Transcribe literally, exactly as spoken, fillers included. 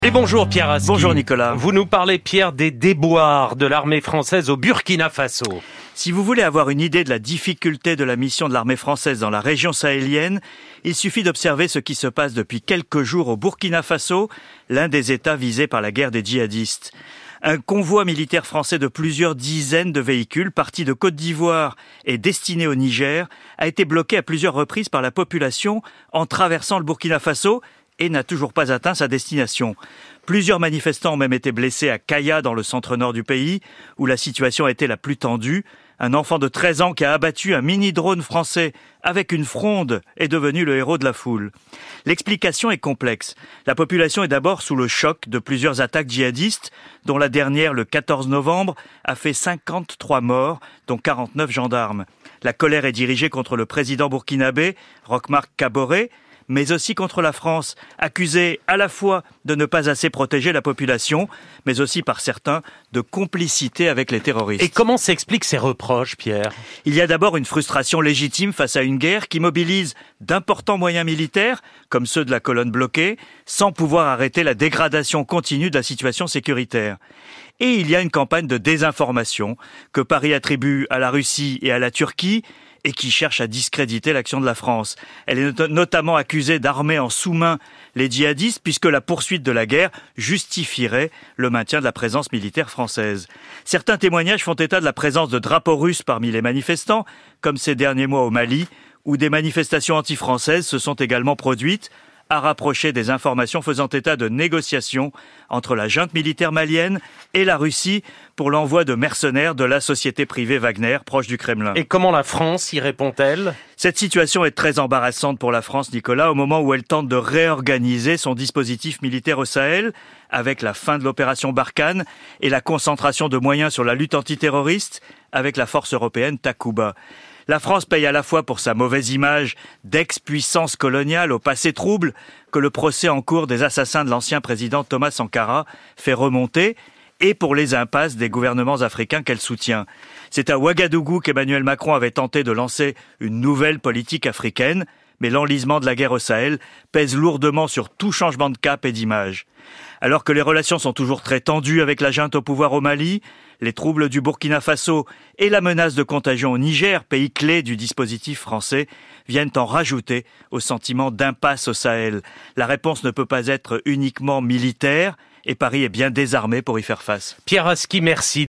Et bonjour Pierre Aski. Bonjour Nicolas. Vous nous parlez, Pierre, des déboires de l'armée française au Burkina Faso. Si vous voulez avoir une idée de la difficulté de la mission de l'armée française dans la région sahélienne, il suffit d'observer ce qui se passe depuis quelques jours au Burkina Faso, l'un des États visés par la guerre des djihadistes. Un convoi militaire français de plusieurs dizaines de véhicules partis de Côte d'Ivoire et destiné au Niger a été bloqué à plusieurs reprises par la population en traversant le Burkina Faso et n'a toujours pas atteint sa destination. Plusieurs manifestants ont même été blessés à Kaya, dans le centre-nord du pays, où la situation a été la plus tendue. Un enfant de treize ans qui a abattu un mini-drone français avec une fronde est devenu le héros de la foule. L'explication est complexe. La population est d'abord sous le choc de plusieurs attaques djihadistes, dont la dernière, le quatorze novembre, a fait cinquante-trois morts, dont quarante-neuf gendarmes. La colère est dirigée contre le président burkinabé, Roch-Marc Kaboré, mais aussi contre la France, accusée à la fois de ne pas assez protéger la population, mais aussi par certains de complicité avec les terroristes. Et comment s'expliquent ces reproches, Pierre ? Il y a d'abord une frustration légitime face à une guerre qui mobilise d'importants moyens militaires, comme ceux de la colonne bloquée, sans pouvoir arrêter la dégradation continue de la situation sécuritaire. Et il y a une campagne de désinformation que Paris attribue à la Russie et à la Turquie, et qui cherche à discréditer l'action de la France. Elle est not- notamment accusée d'armer en sous-main les djihadistes, puisque la poursuite de la guerre justifierait le maintien de la présence militaire française. Certains témoignages font état de la présence de drapeaux russes parmi les manifestants, comme ces derniers mois au Mali, où des manifestations anti-françaises se sont également produites, à rapprocher des informations faisant état de négociations entre la junte militaire malienne et la Russie pour l'envoi de mercenaires de la société privée Wagner, proche du Kremlin. Et comment la France y répond-elle ? Cette situation est très embarrassante pour la France, Nicolas, au moment où elle tente de réorganiser son dispositif militaire au Sahel, avec la fin de l'opération Barkhane et la concentration de moyens sur la lutte antiterroriste avec la force européenne Takuba. La France paye à la fois pour sa mauvaise image d'ex-puissance coloniale au passé trouble que le procès en cours des assassins de l'ancien président Thomas Sankara fait remonter, et pour les impasses des gouvernements africains qu'elle soutient. C'est à Ouagadougou qu'Emmanuel Macron avait tenté de lancer une nouvelle politique africaine, mais l'enlisement de la guerre au Sahel pèse lourdement sur tout changement de cap et d'image. Alors que les relations sont toujours très tendues avec la junte au pouvoir au Mali, les troubles du Burkina Faso et la menace de contagion au Niger, pays clé du dispositif français, viennent en rajouter au sentiment d'impasse au Sahel. La réponse ne peut pas être uniquement militaire, et Paris est bien désarmé pour y faire face. Pierre Aski, merci.